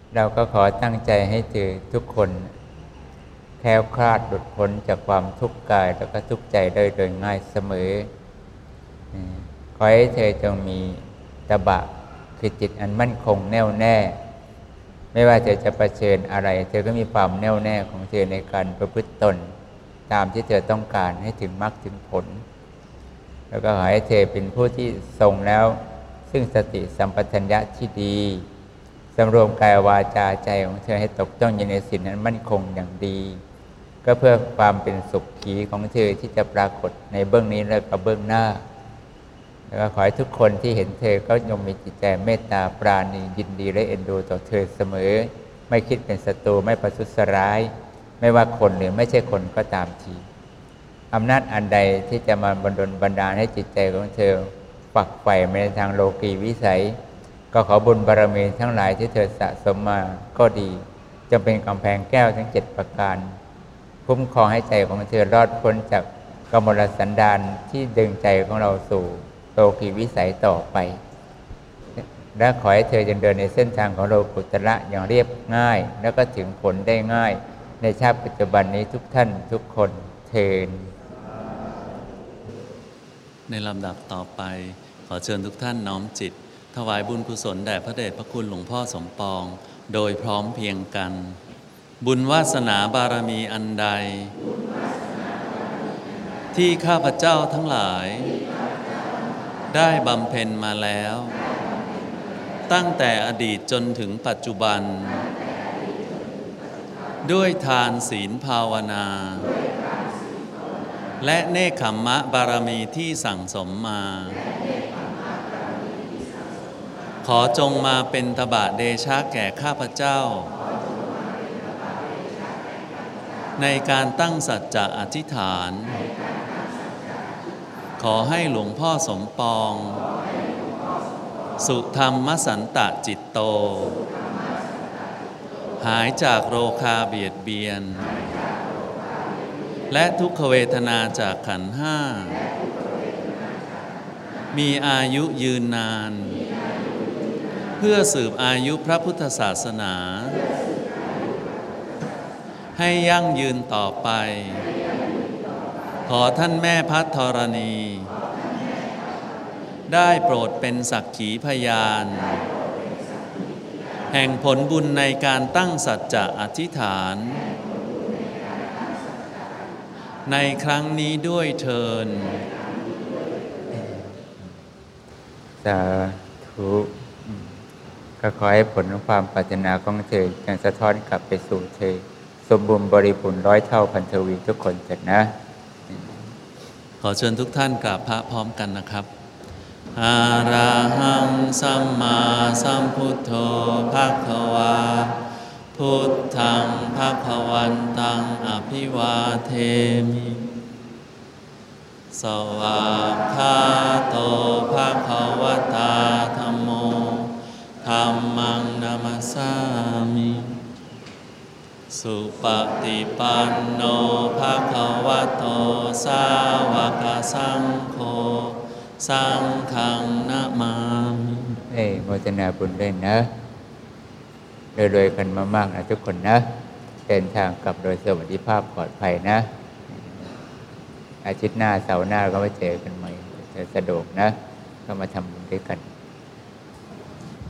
เราก็ขอตั้งใจให้เธอทุกคนแคล้วคลาดหลุดพ้นจากความทุกข์กายแล้วก็ทุกข์ใจได้โดยง่ายเสมอขอให้เธอจงมีตบะคือจิตอันมั่นคงแน่วแน่ไม่ว่าเธอจะเผชิญอะไรเธอก็มีความแน่วแน่ของเธอในการประพฤติตนตามที่เธอต้องการให้ถึงมรรคถึงผลแล้วก็ขอให้เธอเป็นผู้ที่ทรงแล้วซึ่งสติสัมปชัญญะที่ดีสำรวมกายวาจาใจของเธอให้ตกต้องอยู่ในศีลนั้นมั่นคงอย่างดีก็เพื่อความเป็นสุขขีของเธอที่จะปรากฏในเบื้องนี้และก็เบื้องหน้าแล้วก็ขอให้ทุกคนที่เห็นเธอก็ยงมีจิตใจเมตตาปราณียินดีและเอ็นดูต่อเธอเสมอไม่คิดเป็นศัตรูไม่ประทุษร้ายไม่ว่าคนหรือไม่ใช่คนก็ตามทีอำนาจอันใดที่จะมาบันดาลให้จิตใจของเธอฝักใฝ่ในทางโลกีวิสัยก็ขอบุญบารมีทั้งหลายที่เธอสะสมมาก็ดีจงเป็นกำแพงแก้วทั้ง7ประการคุ้มครองให้ใจของเธอรอดพ้นจากกมลสันดานที่ดึงใจของเราสู่โลกีวิสัยต่อไปและขอให้เธอจงเดินในเส้นทางของโลกุตระอย่างเรียบง่ายแล้วก็ถึงผลได้ง่ายในชาติปัจจุบันนี้ทุกท่านทุกคนเทินในลำดับต่อไปขอเชิญทุกท่านน้อมจิตถวายบุญกุศลแด่พระเดชพระคุณหลวงพ่อสมปองโดยพร้อมเพรียงกันบุญวาสนาบารมีอันใดที่ข้าพเจ้าทั้งหลายได้บำเพ็ญมาแล้วตั้งแต่อดีตจนถึงปัจจุบันด้วยทานศีลภาวนาและเนกขัมมะบารมีที่สั่งสมมาขอจงมาเป็นตบะเดชะแก่ข้าพเจ้าในการตั้งสัจจะอธิษฐานขอให้หลวงพ่อสมปองสุธรรมสันตจิตโตหายจากโรคาเบียดเบียนและทุกขเวทนาจากขันธ์ห้ามีอายุยืนนานเพื่อสืบอายุพระพุทธศาสนาให้ยั่งยืนต่อไปขอท่านแม่พัทธรณีได้โปรดเป็นสักขีพยานแห่งผลบุญในการตั้งสัจจะอธิษฐานในครั้งนี้ด้วยเถิดสาธุก็ขอให้ผลของความปรารถนาของเธอจงสะท้อนกลับไปสู่เธอสมบูรณ์บริบูรณ์100 เท่าพันทวีทุกคนเถิดนะขอเชิญทุกท่านกราบพระพร้อมกันนะครับอะระหังสัมมาสัมพุทโธภคะวาพุทธังภคะวันตังอภิวาเทมิสวากขาโตภคะวตาธัมโมธัมมังนามัสสามิสุปฏิปันโนภควโตสาวกสังโฆสังฆังนะมามิโมทนาบุญด้วยนะรวยๆกันมากๆนะทุกคนนะเดินทางกลับโดยสวัสดิภาพปลอดภัยนะอาทิตย์หน้าเสาร์หน้าก็มาเจอกันใหม่จะสะดวกนะก็มาทำบุญด้วยกัน